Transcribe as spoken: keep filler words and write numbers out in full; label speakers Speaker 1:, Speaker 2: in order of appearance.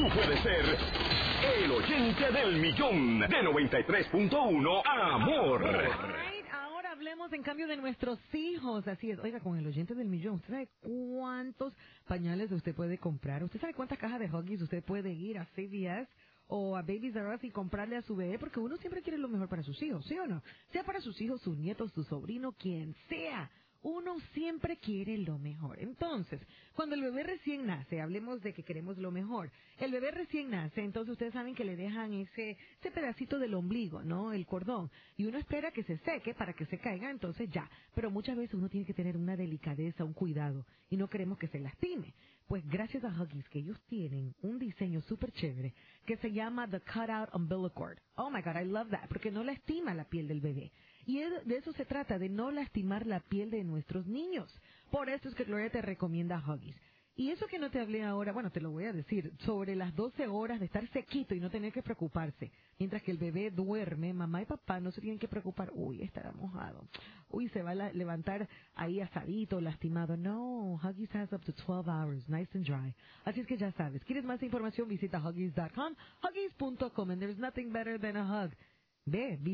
Speaker 1: puedes ser el oyente del millón de noventa y tres punto uno Amor.
Speaker 2: Right, ahora hablemos en cambio de nuestros hijos. Así es, oiga, con el oyente del millón, ¿usted sabe cuántos pañales usted puede comprar? ¿Usted sabe cuántas cajas de Huggies usted puede ir a C V S o a Babies R Us y comprarle a su bebé? Porque uno siempre quiere lo mejor para sus hijos, ¿sí o no? Sea para sus hijos, sus nietos, su sobrino, quien sea. Uno siempre quiere lo mejor. Entonces, cuando el bebé recién nace, hablemos de que queremos lo mejor. El bebé recién nace, entonces ustedes saben que le dejan ese, ese pedacito del ombligo, ¿no? El cordón. Y uno espera que se seque para que se caiga, entonces ya. Pero muchas veces uno tiene que tener una delicadeza, un cuidado. Y no queremos que se lastime. Pues gracias a Huggies, que ellos tienen un diseño súper chévere que se llama The Cutout Umbilical Cord. Oh my God, I love that, porque no lastima la piel del bebé. Y de eso se trata, de no lastimar la piel de nuestros niños. Por eso es que Gloria te recomienda Huggies. Y eso que no te hablé ahora, bueno, te lo voy a decir, sobre las doce horas de estar sequito y no tener que preocuparse. Mientras que el bebé duerme, mamá y papá no se tienen que preocupar. Uy, estará mojado. Uy, se va a la- levantar ahí asadito, lastimado. No, Huggies has up to twelve hours, nice and dry. Así es que ya sabes, ¿quieres más información? Visita Huggies punto com, Huggies punto com, and there's nothing better than a hug. Ve,